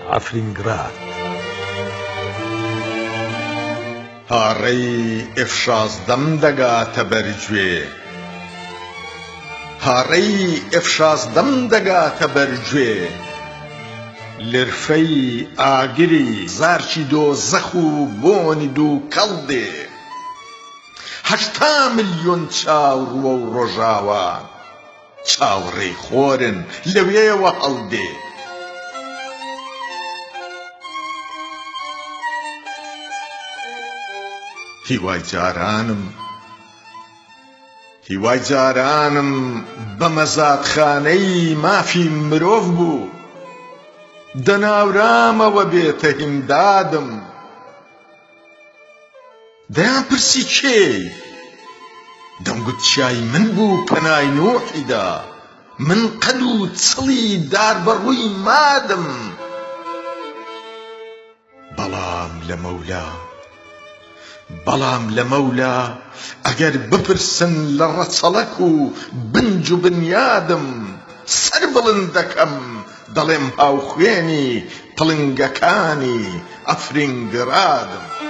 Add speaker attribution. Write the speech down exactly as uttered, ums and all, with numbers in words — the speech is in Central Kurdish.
Speaker 1: ئەفرینگراد.
Speaker 2: هاڕەی ئێف شازدەم دەگاتە بەرگوێ، هاڕەی ئێف شازدەم دەگاتە بەرگوێ، لرفەی ئاگری زارکی دۆزەخ و بۆنی دوو کەڵدێ، هەشتا ملیۆن چاوڕوە و ڕۆژاوان چاوەڕێی خۆرن لەوێوە هەڵدێ. هیوای جارانم هیوای جارانم بە مەزادخانەی مافی مرۆڤ بوو، دەناورامەوە بێتە هیمدادم. دەیان پرسی کێی؟ دەمگوت چای من بوو پەنای نوحیدا، من قەد و چڵی دار بەڕووی مادم. بەڵام لە مەولا بەڵام لە مەولا ئەگەر بپرسن لە ڕەچەڵەک و بنج و بنیادم، سەر بڵند دەکەم دەڵێم هاوخوێنی پڵنگەکانی ئەفرینگرادم.